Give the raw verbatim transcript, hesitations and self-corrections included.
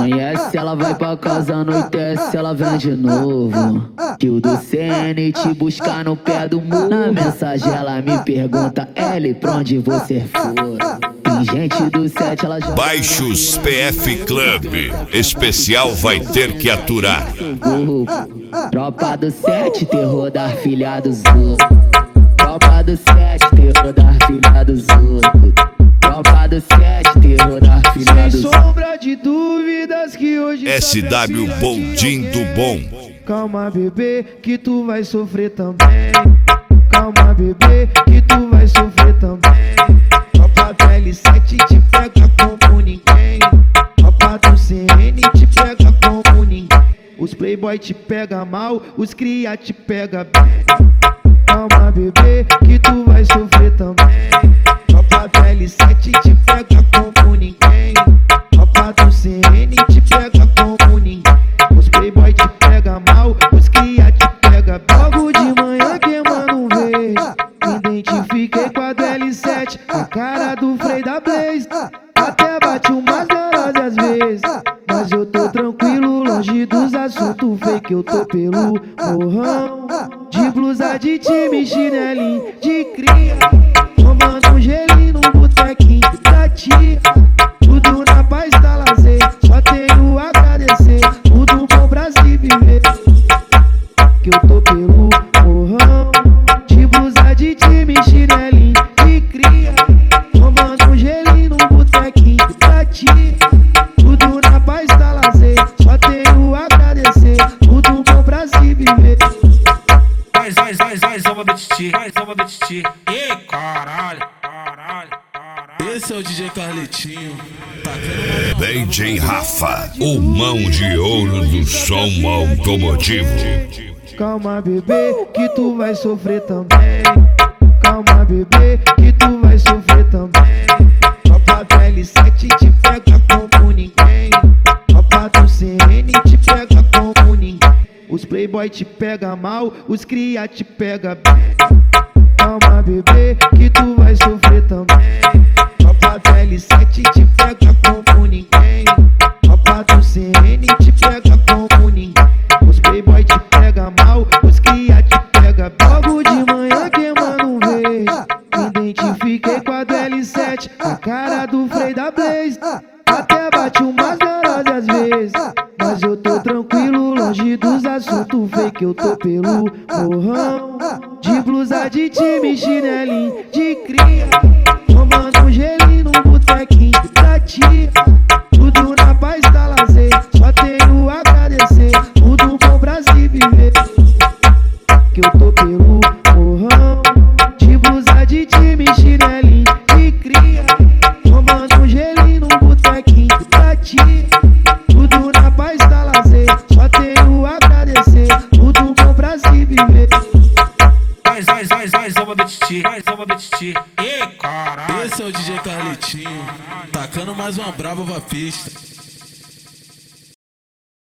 conhece, ela vai pra casa, anoitece, ela vem de novo. Que o do C N te buscar no pé do muro. Na mensagem ela me pergunta, L, pra onde você for? Tem gente do set, ela já... Baixos P F Club, especial vai ter que aturar. Tropa do sete, terror da filha dos outros. Tropa do sete, terror da filha dos outros. Tropa do sete, terror da filha dos outros. Sem sombra de dúvidas que hoje S W Boldin do Bom. Calma, bebê, que tu vai sofrer também. Calma, bebê, que tu vai sofrer também. Tropa do L sete te pega como ninguém. Tropa do C N te pega como ninguém. Os playboy te pega mal, os cria te pega bem. Calma, bebê, que tu vai sofrer também. Tropa do L sete te pega como ninguém. Tropa do C N te pega como ninguém. Os playboy te pega mal, os cria te pega bem. Logo de manhã queimando um vez, identifiquei com a do L sete, a cara do Frei da Blaze. Até bate umas neurose às vezes, mas eu tô tranquilo, longe dos assuntos fake. Eu tô pelo morrão, de blusa de time, chinelinho de cria, tomando um gelinho no botequinho da tia. Tudo na paz da lazer, só tenho a agradecer. Tudo bom pra se viver, que eu tô pelo morrão, de blusa de time, chinelinho de cria, tomando um gelinho no botequinho da tia. Tudo na paz da lazer, só tenho a agradecer. Tudo bom pra se viver. Mais, mais, mais, mais uma do Titi, mais uma do Titi. Ih, caralho, caralho, caralho. Esse é o D J Carletinho. D J Rafa, o mão de ouro do som automotivo. Calma, bebê, que tu vai sofrer também. Calma, bebê, que tu vai sofrer também. Tropa do L sete te pega como ninguém. Tropa do C N te pega como ninguém. Os playboy te pega mal, os cria te pega bem. Calma, bebê, que tu vai sofrer também. Tropa do L sete te pega como ninguém. Tropa do C N te pega como ninguém. Os playboy te pega mal, os cria te pega bem. Logo de manhã queimando um vez, identifiquei com a do L sete, a cara do Frei da Blaze. Até bate umas neurose às vezes, mas eu tô tranquilo, longe dos assuntos fake. Eu tô pelo morrão, de blusa de time, chinelinho de cria, tomando um gelinho no botequinho da tia. Tudo na paz da lazer, só tenho a agradecer. Tudo bom pra se viver, que eu tô pelo morrão, de blusa de time, chinelinho de cria, tomando um gelinho no botequinho da tia. Tudo na paz da lazer, só tenho a agradecer. Tudo bom pra se viver. Mais, mais, mais, mais uma do Titi, mais uma do Titi. Ih, caralho. Esse é o D J Carletinho. Tacando mais uma brava pra pista.